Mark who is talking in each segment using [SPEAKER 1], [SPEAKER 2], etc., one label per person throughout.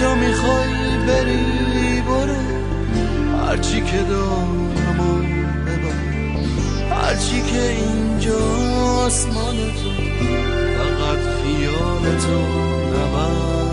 [SPEAKER 1] جا میخوای بری برو، هرچی که دارمو ببر، هرچی که اینجا آسمان تو، فقط خیال تو نبر.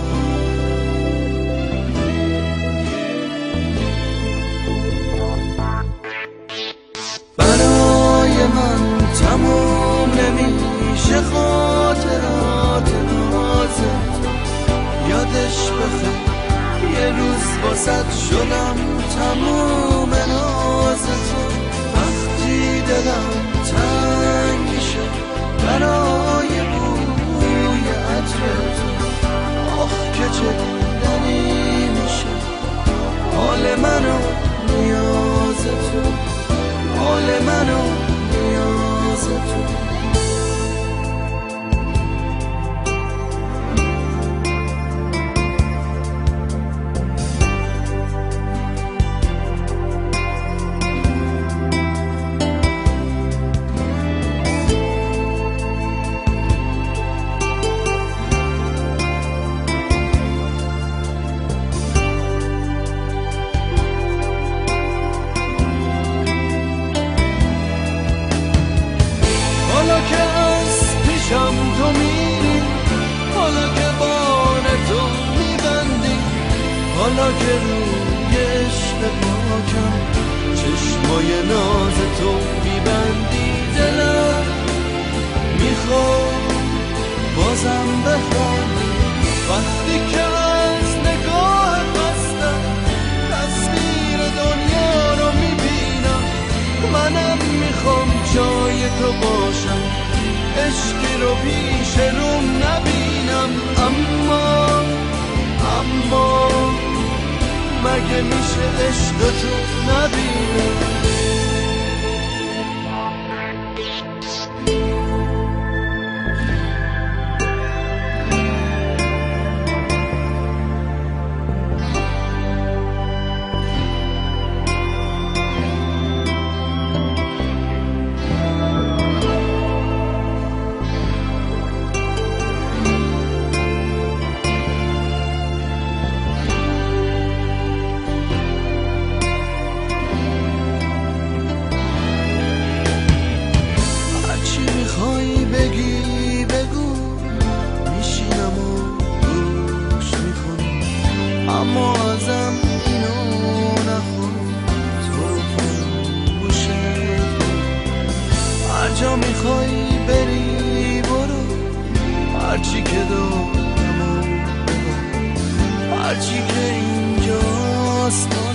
[SPEAKER 1] برای من تموم نمیشه خاطرات نازت، یادش بخیر یه روز واسد شدم تموم ناز تو. وقتی دلم تنگ میشه برای بوی عطر تو، آخ که چه دیدنی میشه حال منو نیاز تو، حال منو نیاز تو. حالا که از پیشم تو میری، حالا که بار تو میبندی، حالا که روی عشق پاکم چشمای ناز تو میبندی، دلم میخواد بازم بخوابی. وقتی که از نگاه بستم تصویر دنیا رو میبینم، منم میخوام جای تو باشم، عشقی رو پیش روم نبینم. اما مگه میشه عشق تو نبینم؟ بگی بگو میشینم و گوش میکنم، اما ازم اینو نخون تو رو فراموشت کنم. هر جا میخوای بری برو، هرچی که دارم و هرچی که اینجاست